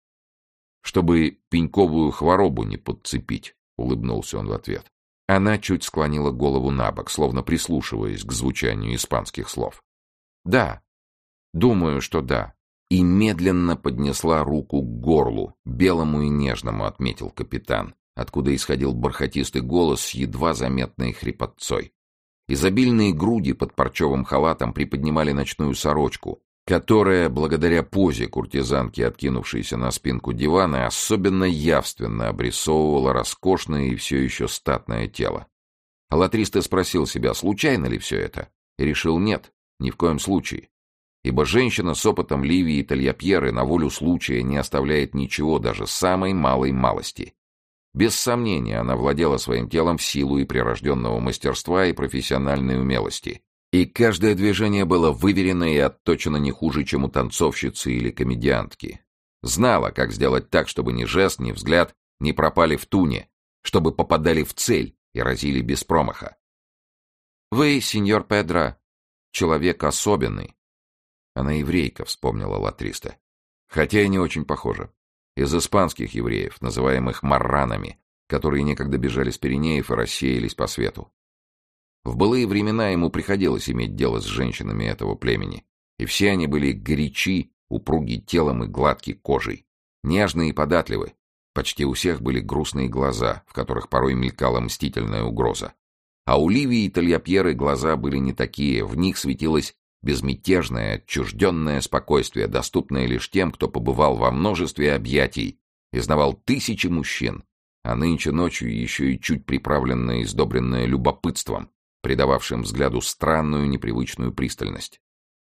A: Чтобы пеньковую хворобу не подцепить, улыбнулся он в ответ. Она чуть склонила голову набок, словно прислушиваясь к звучанию испанских слов. Да, думаю, что да. И медленно поднесла руку к горлу, белому и нежному, отметил капитан, откуда исходил бархатистый голос с едва заметной хрипотцой. Изобильные груди под парчевым халатом приподнимали ночную сорочку, которая, благодаря позе куртизанки, откинувшейся на спинку дивана, особенно явственно обрисовывала роскошное и все еще статное тело. Латристе спросил себя, случайно ли все это, и решил нет, ни в коем случае. Ибо женщина с опытом Ливии и Тальяпьеры на волю случая не оставляет ничего, даже самой малой малости. Без сомнения, она владела своим телом в силу и прирожденного мастерства и профессиональной умелости. И каждое движение было выверено и отточено не хуже, чем у танцовщицы или комедиантки. Знала, как сделать так, чтобы ни жест, ни взгляд не пропали в туне, чтобы попадали в цель и разили без промаха. «Вы, сеньор Педро, человек особенный». Она еврейка, вспомнила Латристе. Хотя и не очень похожа. Из испанских евреев, называемых марранами, которые некогда бежали с Пиренеев и рассеялись по свету. В былые времена ему приходилось иметь дело с женщинами этого племени, и все они были горячи, упруги телом и гладки кожей, нежны и податливы. Почти у всех были грустные глаза, в которых порой мелькала мстительная угроза. А у Ливии и Тальяпьеры глаза были не такие, в них светилось безмятежное, отчужденное спокойствие, доступное лишь тем, кто побывал во множестве объятий и знавал тысячи мужчин, а нынче ночью еще и чуть приправленное и сдобренное любопытством, придававшим взгляду странную непривычную пристальность.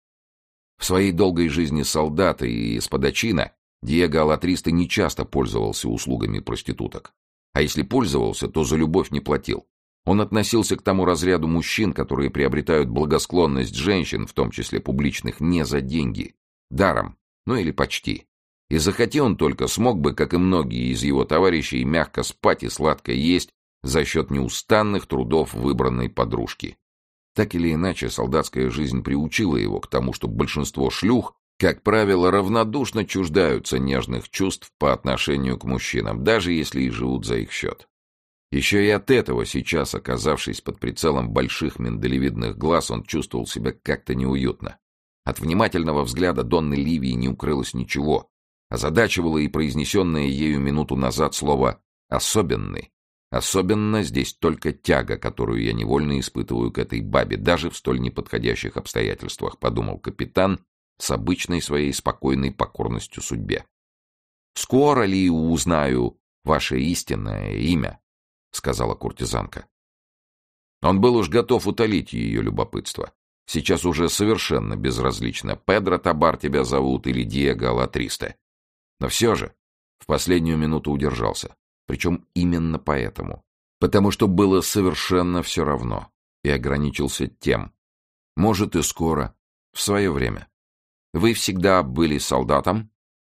A: В своей долгой жизни солдата и эспадачина Диего Алатристе нечасто пользовался услугами проституток. А если пользовался, то за любовь не платил. Он относился к тому разряду мужчин, которые приобретают благосклонность женщин, в том числе публичных, не за деньги, даром, ну или почти. И захоти он только, смог бы, как и многие из его товарищей, мягко спать и сладко есть за счет неустанных трудов выбранной подружки. Так или иначе, солдатская жизнь приучила его к тому, что большинство шлюх, как правило, равнодушно чуждаются нежных чувств по отношению к мужчинам, даже если и живут за их счет. Еще и от этого сейчас, оказавшись под прицелом больших миндалевидных глаз, он чувствовал себя как-то неуютно. От внимательного взгляда Донны Ливии не укрылось ничего. Озадачивало и произнесенное ею минуту назад слово «особенный». Особенно здесь только тяга, которую я невольно испытываю к этой бабе, даже в столь неподходящих обстоятельствах, подумал капитан с обычной своей спокойной покорностью судьбе. «Скоро ли узнаю ваше истинное имя?» — сказала куртизанка. Он был уж готов утолить ее любопытство. Сейчас уже совершенно безразлично, Педро Табар тебя зовут или Диего Алатристе. Но все же в последнюю минуту удержался. Причем именно поэтому. Потому что было совершенно все равно. И ограничился тем. Может, и скоро. В свое время. Вы всегда были солдатом?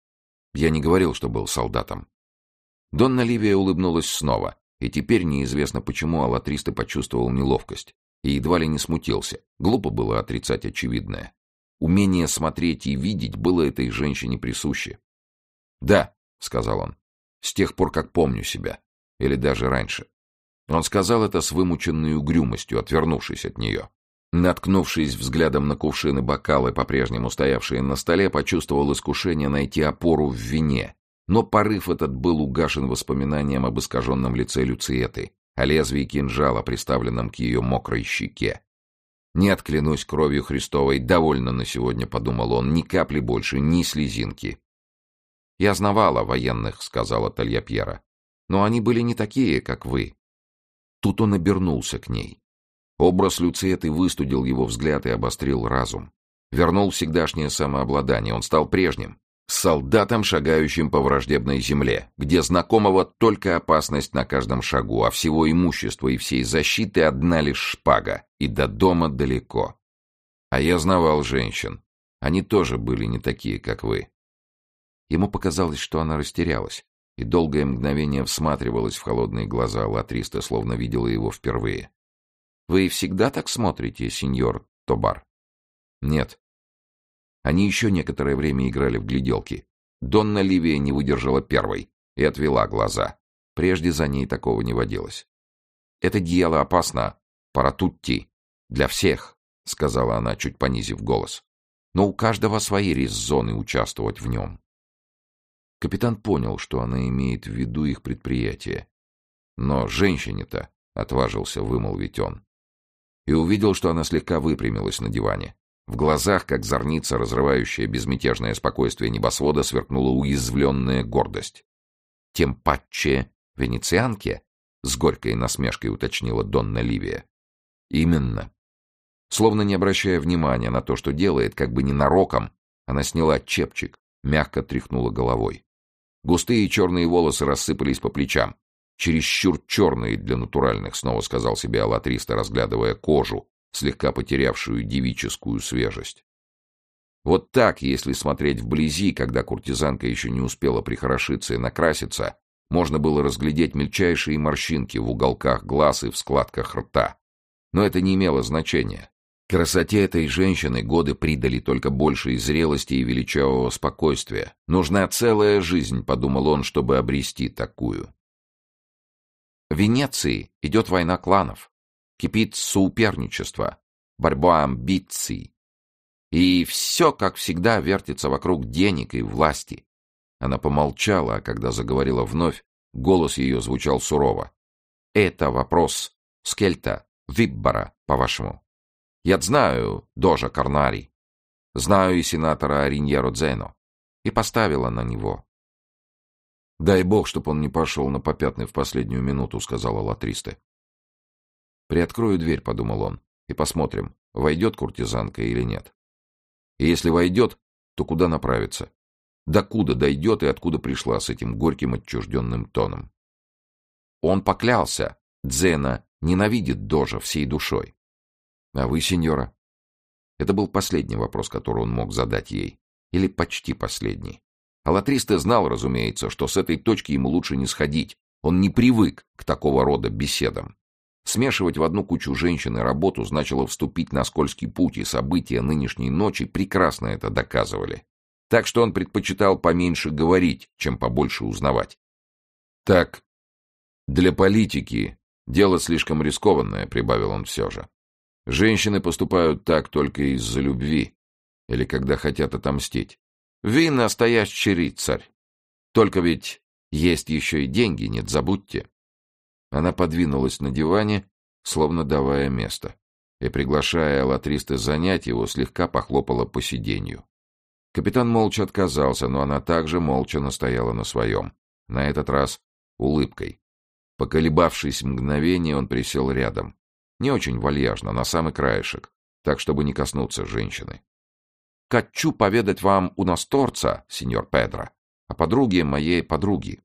A: Я не говорил, что был солдатом. Донна Ливия улыбнулась снова. И теперь неизвестно почему Алатристе почувствовал неловкость. И едва ли не смутился. Глупо было отрицать очевидное. Умение смотреть и видеть было этой женщине присуще. «Да», — сказал он, — «с тех пор, как помню себя. Или даже раньше». Он сказал это с вымученной угрюмостью, отвернувшись от нее. Наткнувшись взглядом на кувшины и бокалы, по-прежнему стоявшие на столе, почувствовал искушение найти опору в вине. Но порыв этот был угашен воспоминанием об искаженном лице Люциеты, о лезвии кинжала, приставленном к ее мокрой щеке. «Нет, клянусь кровью Христовой, довольно на сегодня», — подумал он, — «ни капли больше, ни слезинки». «Я знавала военных», — сказала Тальяпьера, — «но они были не такие, как вы». Тут он обернулся к ней. Образ Люциеты выстудил его взгляд и обострил разум. Вернул всегдашнее самообладание, он стал прежним. Солдатом, шагающим по враждебной земле, где знакомого только опасность на каждом шагу, а всего имущества и всей защиты одна лишь шпага, и до дома далеко. А я знавал женщин. Они тоже были не такие, как вы. Ему показалось, что она растерялась, и долгое мгновение всматривалась в холодные глаза Алатристе, словно видела его впервые. «Вы всегда так смотрите, сеньор Тобар?» «Нет». Они еще некоторое время играли в гляделки. Донна Ливия не выдержала первой и отвела глаза. Прежде за ней такого не водилось. «Это дело опасно, паратутти, для всех», — сказала она, чуть понизив голос. «Но у каждого свои резоны участвовать в нем». Капитан понял, что она имеет в виду их предприятие. «Но женщине-то», — отважился вымолвить он. И увидел, что она слегка выпрямилась на диване. В глазах, как зорница, разрывающая безмятежное спокойствие небосвода, сверкнула уязвленная гордость. «Тем паче венецианке?» — с горькой насмешкой уточнила Донна Ливия. «Именно». Словно не обращая внимания на то, что делает, как бы ненароком, она сняла чепчик, мягко тряхнула головой. Густые черные волосы рассыпались по плечам. «Чересчур черные для натуральных», — снова сказал себе Алатристе, разглядывая кожу, слегка потерявшую девическую свежесть. Вот так, если смотреть вблизи, когда куртизанка еще не успела прихорошиться и накраситься, можно было разглядеть мельчайшие морщинки в уголках глаз и в складках рта. Но это не имело значения. Красоте этой женщины годы придали только большей зрелости и величавого спокойствия. Нужна целая жизнь, подумал он, чтобы обрести такую. В Венеции идет война кланов. Кипит соперничество, борьба амбиций. И все, как всегда, вертится вокруг денег и власти. Она помолчала, а когда заговорила вновь, голос ее звучал сурово. Это вопрос скельта, Виббора, по-вашему. Я знаю Дожа Корнари, знаю и сенатора Риньеро Дзено, и поставила на него». «Дай бог, чтоб он не пошел на попятный в последнюю минуту», — сказала Латристе. «Приоткрою дверь», — подумал он, — «и посмотрим, войдет куртизанка или нет. И если войдет, то куда направится? Докуда дойдет и откуда пришла с этим горьким отчужденным тоном?» Он поклялся, Дзена ненавидит Дожа всей душой. «А вы, сеньора?» Это был последний вопрос, который он мог задать ей. Или почти последний. А Латристе знал, разумеется, что с этой точки ему лучше не сходить. Он не привык к такого рода беседам. Смешивать в одну кучу женщин и работу значило вступить на скользкий путь, и события нынешней ночи прекрасно это доказывали. Так что он предпочитал поменьше говорить, чем побольше узнавать. «Так, для политики дело слишком рискованное», — прибавил он все же. «Женщины поступают так только из-за любви или когда хотят отомстить. Вы настоящий рыцарь. Только ведь есть еще и деньги, нет, забудьте». Она подвинулась на диване, словно давая место, и, приглашая Латристе занять его, слегка похлопала по сиденью. Капитан молча отказался, но она также молча настояла на своем, на этот раз улыбкой. Поколебавшись мгновение, он присел рядом. Не очень вальяжно, на самый краешек, так, чтобы не коснуться женщины. «Хочу поведать вам у насторца, сеньор Педро, о подруге моей подруги».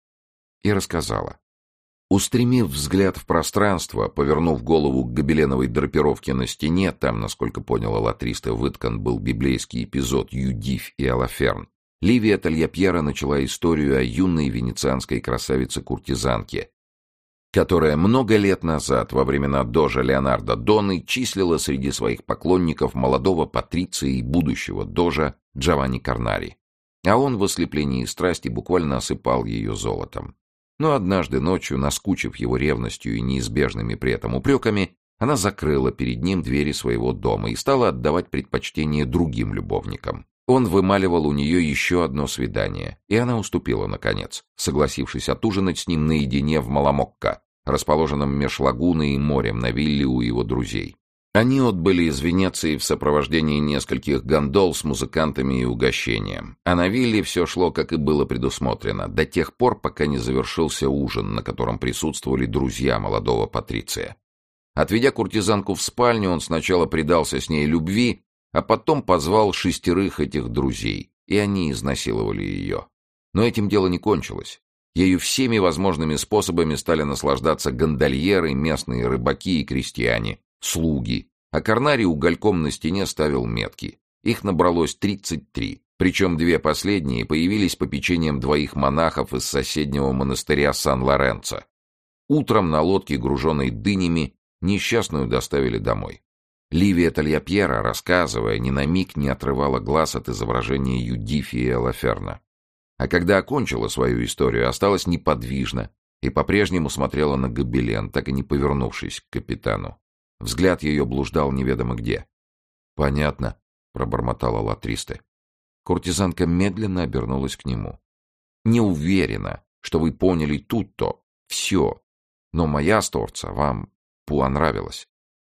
A: И рассказала. Устремив взгляд в пространство, повернув голову к гобеленовой драпировке на стене, там, насколько поняла Латристе, выткан был библейский эпизод «Юдифь и Алаферн», Ливия Тальяпьера начала историю о юной венецианской красавице-куртизанке, которая много лет назад, во времена дожа Леонардо Доны, числила среди своих поклонников молодого патриция и будущего дожа Джованни Корнари. А он в ослеплении страсти буквально осыпал ее золотом. Но однажды ночью, наскучив его ревностью и неизбежными при этом упреками, она закрыла перед ним двери своего дома и стала отдавать предпочтение другим любовникам. Он вымаливал у нее еще одно свидание, и она уступила, наконец, согласившись отужинать с ним наедине в Маламокко, расположенном меж лагуной и морем на вилле у его друзей. Они отбыли из Венеции в сопровождении нескольких гондол с музыкантами и угощением. А на вилле все шло, как и было предусмотрено, до тех пор, пока не завершился ужин, на котором присутствовали друзья молодого патриция. Отведя куртизанку в спальню, он сначала предался с ней любви, а потом позвал 6 этих друзей, и они изнасиловали ее. Но этим дело не кончилось. Ею всеми возможными способами стали наслаждаться гондольеры, местные рыбаки и крестьяне, слуги, а Корнари угольком на стене ставил метки. Их набралось 33, причем 2 последние появились по печеньям 2 монахов из соседнего монастыря Сан-Лоренцо. Утром на лодке, груженной дынями, несчастную доставили домой. Ливия Тальяпьера, рассказывая, ни на миг не отрывала глаз от изображения Юдифи и Алаферна. А когда окончила свою историю, осталась неподвижна и по-прежнему смотрела на гобелен, так и не повернувшись к капитану. Взгляд ее блуждал неведомо где. «Понятно», — пробормотала Латристе. Куртизанка медленно обернулась к нему. «Не уверена, что вы поняли тут-то, все, но моя сторца вам понравилась».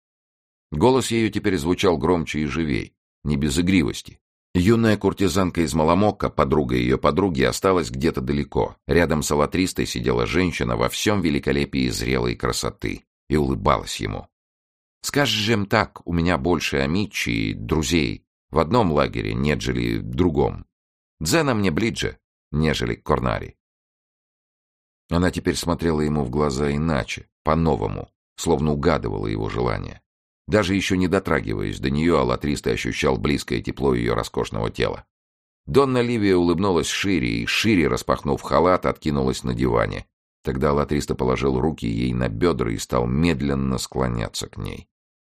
A: Голос ее теперь звучал громче и живей, не без игривости. Юная куртизанка из Маламокко, подруга ее подруги, осталась где-то далеко. Рядом с Латристой сидела женщина во всем великолепии зрелой красоты и улыбалась ему. «Скажем так, у меня больше амичи и друзей в одном лагере, нежели в другом. Дзена мне ближе, нежели Корнари». Она теперь смотрела ему в глаза иначе, по-новому, словно угадывала его желание. Даже еще не дотрагиваясь до нее, Латристе ощущал близкое тепло ее роскошного тела. Донна Ливия улыбнулась шире и, шире распахнув халат, откинулась на диване. Тогда Латристе положил руки ей на бедра и стал медленно склоняться к ней.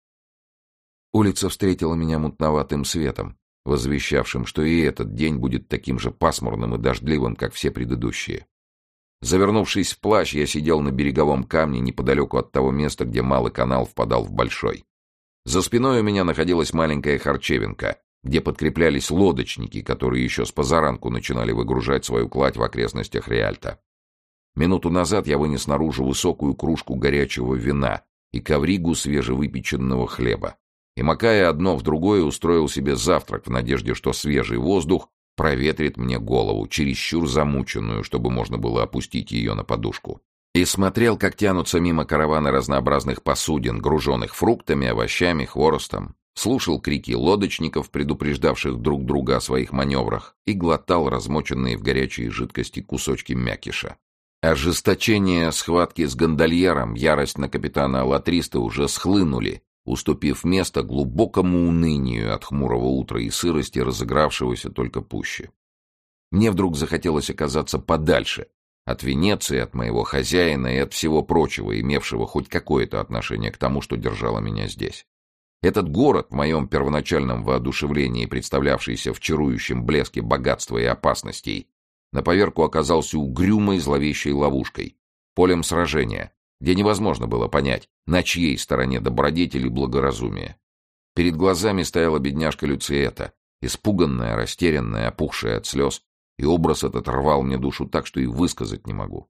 A: Улица встретила меня мутноватым светом, возвещавшим, что и этот день будет таким же пасмурным и дождливым, как все предыдущие. Завернувшись в плащ, я сидел на береговом камне неподалеку от того места, где малый канал впадал в большой. За спиной у меня находилась маленькая харчевинка, где подкреплялись лодочники, которые еще с позаранку начинали выгружать свою кладь в окрестностях Риальто. Минуту назад я вынес наружу высокую кружку горячего вина и ковригу свежевыпеченного хлеба. И, макая одно в другое, устроил себе завтрак в надежде, что свежий воздух проветрит мне голову, чересчур замученную, чтобы можно было опустить ее на подушку. И смотрел, как тянутся мимо караваны разнообразных посудин, груженных фруктами, овощами, хворостом. Слушал крики лодочников, предупреждавших друг друга о своих маневрах, и глотал размоченные в горячей жидкости кусочки мякиша. Ожесточение схватки с гондольером, ярость на капитана Латриста уже схлынули, уступив место глубокому унынию от хмурого утра и сырости, разыгравшегося только пуще. Мне вдруг захотелось оказаться подальше от Венеции, от моего хозяина и от всего прочего, имевшего хоть какое-то отношение к тому, что держало меня здесь. Этот город, в моем первоначальном воодушевлении, представлявшийся в чарующем блеске богатства и опасностей, на поверку оказался угрюмой зловещей ловушкой, полем сражения, где невозможно было понять, на чьей стороне добродетель и благоразумие. Перед глазами стояла бедняжка Люциэта, испуганная, растерянная, опухшая от слез, и образ этот рвал мне душу так, что и высказать не могу.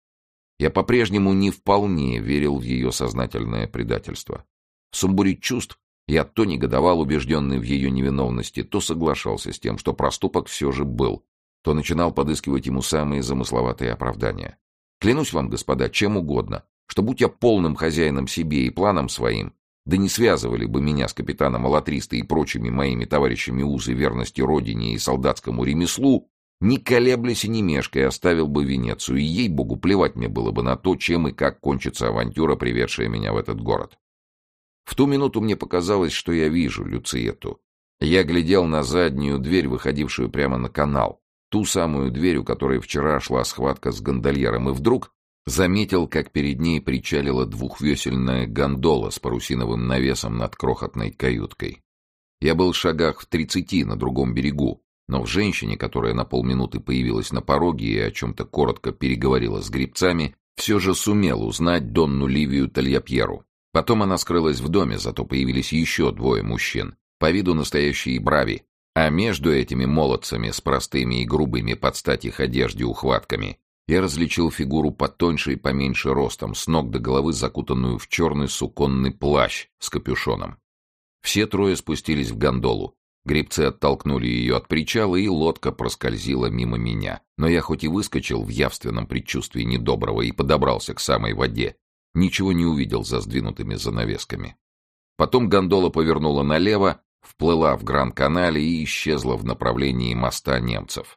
A: Я по-прежнему не вполне верил в ее сознательное предательство. В сумбуре чувств я то негодовал, убежденный в ее невиновности, то соглашался с тем, что проступок все же был, то начинал подыскивать ему самые замысловатые оправдания. Клянусь вам, господа, чем угодно, что будь я полным хозяином себе и планом своим, да не связывали бы меня с капитаном Алатристо и прочими моими товарищами узы верности родине и солдатскому ремеслу, не колеблясь и не мешкая, оставил бы Венецию, и ей-богу, плевать мне было бы на то, чем и как кончится авантюра, приведшая меня в этот город. В ту минуту мне показалось, что я вижу Люциэту. Я глядел на заднюю дверь, выходившую прямо на канал, ту самую дверь, у которой вчера шла схватка с гондольером, и вдруг заметил, как перед ней причалила двухвесельная гондола с парусиновым навесом над крохотной каюткой. Я был в шагах в 30 на другом берегу, но в женщине, которая на полминуты появилась на пороге и о чем-то коротко переговорила с гребцами, все же сумел узнать Донну Ливию Тальяпьеру. Потом она скрылась в доме, зато появились еще двое мужчин, по виду настоящие брави, а между этими молодцами с простыми и грубыми под стать их одежде ухватками я различил фигуру потоньше и поменьше ростом, с ног до головы закутанную в черный суконный плащ с капюшоном. Все трое спустились в гондолу. Гребцы оттолкнули ее от причала, и лодка проскользила мимо меня. Но я хоть и выскочил в явственном предчувствии недоброго и подобрался к самой воде, ничего не увидел за сдвинутыми занавесками. Потом гондола повернула налево, вплыла в Гранд-Канале и исчезла в направлении моста немцев.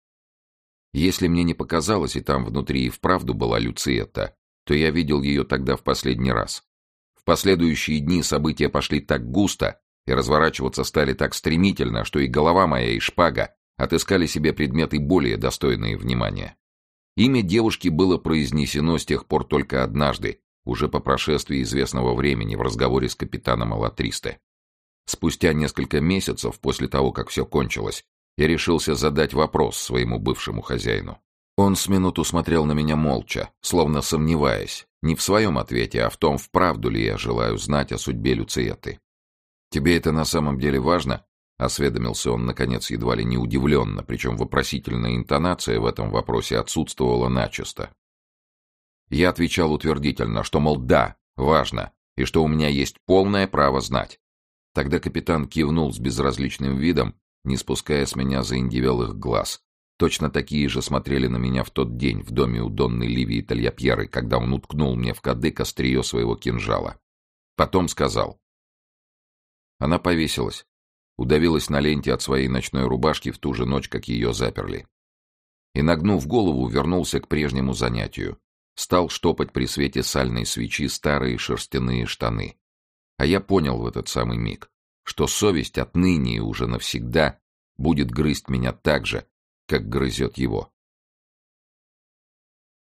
A: Если мне не показалось, и там внутри и вправду была Люциэта, то я видел ее тогда в последний раз. В последующие дни события пошли так густо и разворачиваться стали так стремительно, что и голова моя, и шпага отыскали себе предметы более достойные внимания. Имя девушки было произнесено с тех пор только однажды, уже по прошествии известного времени в разговоре с капитаном Алатристо. Спустя несколько месяцев после того, как все кончилось, я решился задать вопрос своему бывшему хозяину. Он с минуту смотрел на меня молча, словно сомневаясь, не в своем ответе, а в том, вправду ли я желаю знать о судьбе Люциэты. «Тебе это на самом деле важно?» — осведомился он, наконец, едва ли не удивленно, причем вопросительная интонация в этом вопросе отсутствовала начисто. Я отвечал утвердительно, что, мол, да, важно, и что у меня есть полное право знать. Тогда капитан кивнул с безразличным видом, не спуская с меня заиндевелых глаз. Точно такие же смотрели на меня в тот день в доме у Донны Ливии Тальяпьеры, когда он уткнул мне в кадык острие своего кинжала. Потом сказал: она повесилась, удавилась на ленте от своей ночной рубашки в ту же ночь, как ее заперли. И, нагнув голову, вернулся к прежнему занятию. Стал штопать при свете сальной свечи старые шерстяные штаны. А я понял в этот самый миг, что совесть отныне и уже навсегда будет грызть меня так же, как грызет его.